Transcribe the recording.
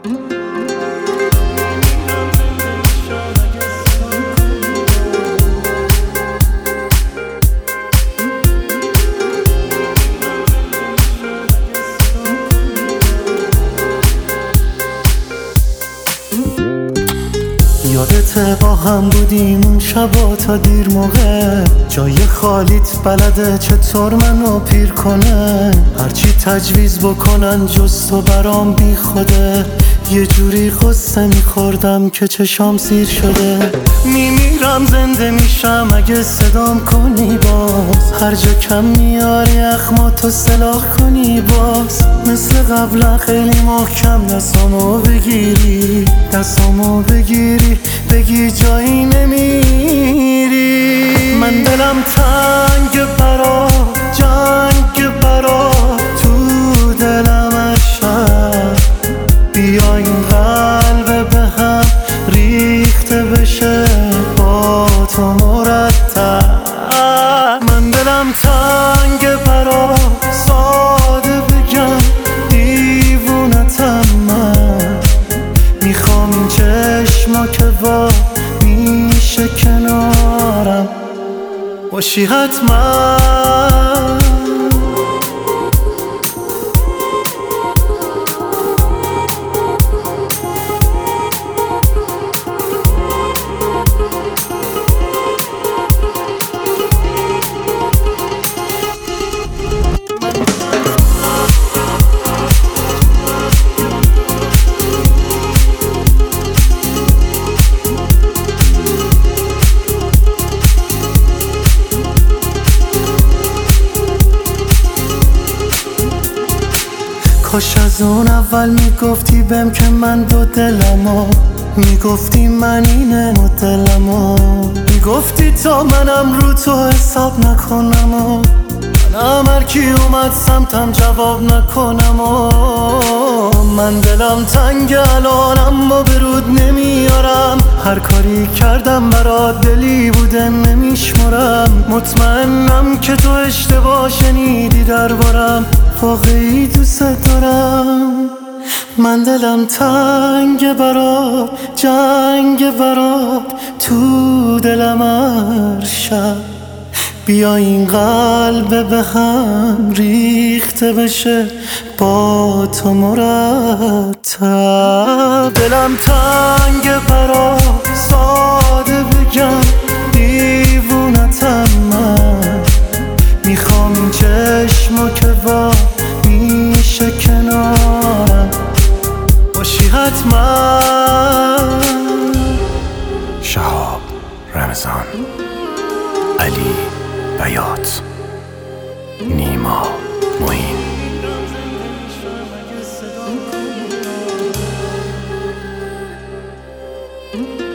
یادته با هم بودیم اون شبا تا دیر موقع، جای خالیت بلده چطور منو پیر کنه. هرچی تجویز بکنن جز تو برام بی خوده، یه جوری قصه میخوردم که چشام سیر شده. میمیرم زنده میشم اگه صدام کنی باز، هر جا کم میاری اخماتو سلاح کنی باز. مثل قبلا خیلی محکم دستامو بگیری، دستامو بگیری بگی جایی نمیری. من دلم تنگ برات، جنگ برات تو دلم عشق. بیا این قلب به هم ریخته بشه با تو مرتب. من دلم تنگ برات، ساده بگم دیوونتم من. میخوام این چشما که وا میشه کنارم باشی حتما. کاش از اون اول میگفتی بهم که من دو دلمو، میگفتی من اینه مدلمو، میگفتی تا منم رو تو حساب نکنم و منم هرکی اومد سمتم جواب نکنم. و من دلم تنگ الانم و برود نمیارم، هر کاری کردم برات دلی بوده نمیشمرم. مطمئنم که تو اشتباه شنیدی دربارم، واقعی دوست دارم. من دلم تنگ برات، جنگ برات تو دلم هر شب. بیا این قلب به هم ریخته بشه با تو مرتب. دلم تنگ برات، ساده بگم دیوونتم من. میخوام این چشما که وا میشه کنارم باشی حتما. شهاب رمضان، علی بیات، نیما معین.